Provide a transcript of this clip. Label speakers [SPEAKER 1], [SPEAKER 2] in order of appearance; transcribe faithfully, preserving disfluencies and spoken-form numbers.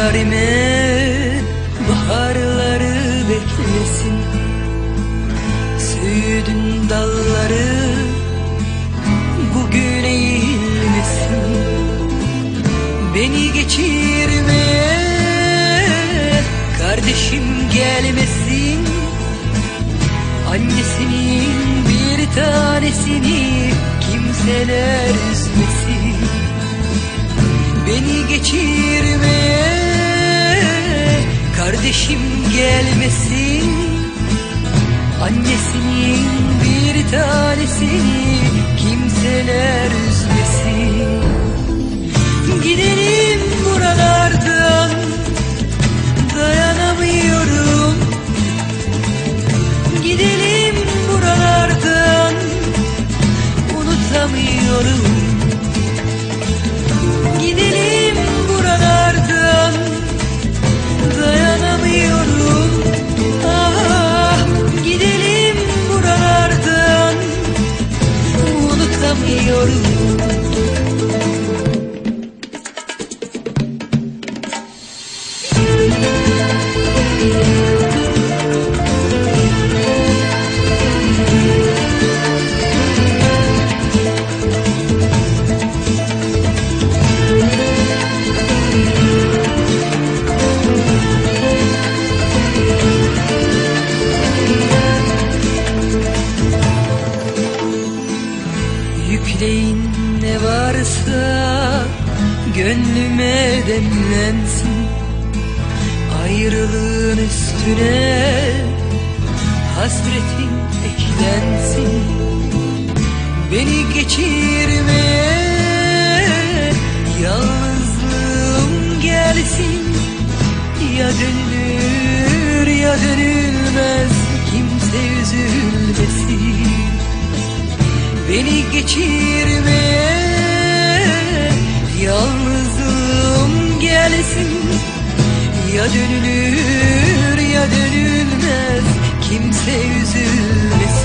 [SPEAKER 1] yarime baharları beklesin. Söğüdün dalları bugün eğilmesin. Beni geçirmeye kardeşim gelmesin. Annesinin bir tanesini kimseler üzmesin. Beni geçirmeye kardeşim gelmesin. Annesinin bir tanesini kimseler üzmesin. Gidelim buralardan, dayanamıyorum. Gidelim buralardan, unutamıyorum. Gidelim buralardan, dayanamıyorum. Ah, gidelim buralardan, unutamıyorum. Yükleyin ne varsa gönlüme demlensin. Ayrılığın üstüne hasretin eklensin. Beni geçirmeye yalnızlığım gelsin. Ya dönülür ya dönülmez, kimse üzülmesin. Beni geçirmeye yalnızlığım gelsin. Ya dönülür ya dönülmez, kimse üzülmesin.